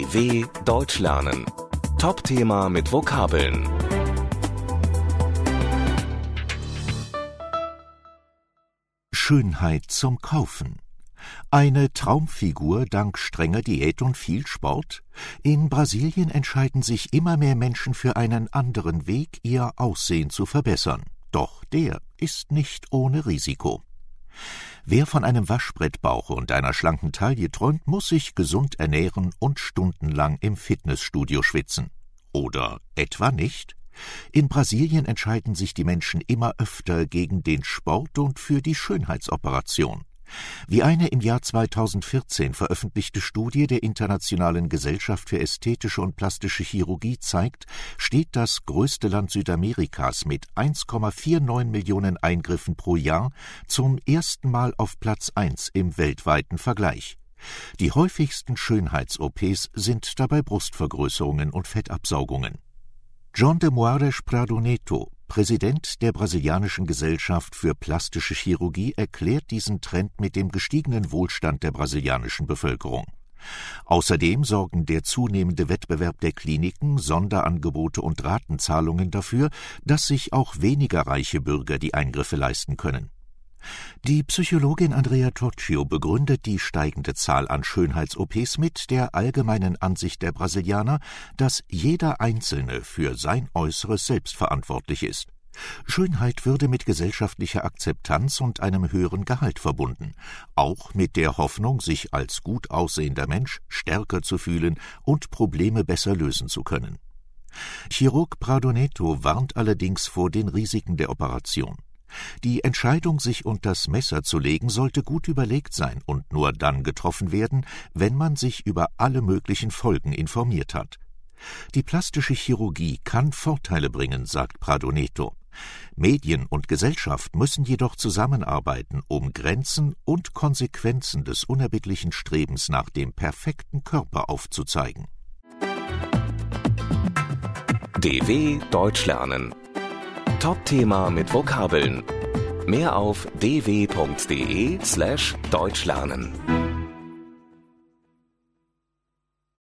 DW Deutsch lernen. Top-Thema mit Vokabeln. Schönheit zum Kaufen. Eine Traumfigur dank strenger Diät und viel Sport? In Brasilien entscheiden sich immer mehr Menschen für einen anderen Weg, ihr Aussehen zu verbessern. Doch der ist nicht ohne Risiko. Wer von einem Waschbrettbauch und einer schlanken Taille träumt, muss sich gesund ernähren und stundenlang im Fitnessstudio schwitzen. Oder etwa nicht? In Brasilien entscheiden sich die Menschen immer öfter gegen den Sport und für die Schönheitsoperation. Wie eine im Jahr 2014 veröffentlichte Studie der Internationalen Gesellschaft für ästhetische und plastische Chirurgie zeigt, steht das größte Land Südamerikas mit 1,49 Millionen Eingriffen pro Jahr zum ersten Mal auf Platz 1 im weltweiten Vergleich. Die häufigsten Schönheits-OPs sind dabei Brustvergrößerungen und Fettabsaugungen. João de Moraes Prado Neto, Präsident der brasilianischen Gesellschaft für plastische Chirurgie, erklärt diesen Trend mit dem gestiegenen Wohlstand der brasilianischen Bevölkerung. Außerdem sorgen der zunehmende Wettbewerb der Kliniken, Sonderangebote und Ratenzahlungen dafür, dass sich auch weniger reiche Bürger die Eingriffe leisten können. Die Psychologin Andrea Torchio begründet die steigende Zahl an Schönheits-OPs mit der allgemeinen Ansicht der Brasilianer, dass jeder Einzelne für sein Äußeres selbst verantwortlich ist. Schönheit würde mit gesellschaftlicher Akzeptanz und einem höheren Gehalt verbunden, auch mit der Hoffnung, sich als gut aussehender Mensch stärker zu fühlen und Probleme besser lösen zu können. Chirurg Prado Neto warnt allerdings vor den Risiken der Operation. Die Entscheidung, sich unters Messer zu legen, sollte gut überlegt sein und nur dann getroffen werden, wenn man sich über alle möglichen Folgen informiert hat. Die plastische Chirurgie kann Vorteile bringen, sagt Prado Neto. Medien und Gesellschaft müssen jedoch zusammenarbeiten, um Grenzen und Konsequenzen des unerbittlichen Strebens nach dem perfekten Körper aufzuzeigen. DW Deutsch lernen. Top-Thema mit Vokabeln. Mehr auf dw.de/deutschlernen.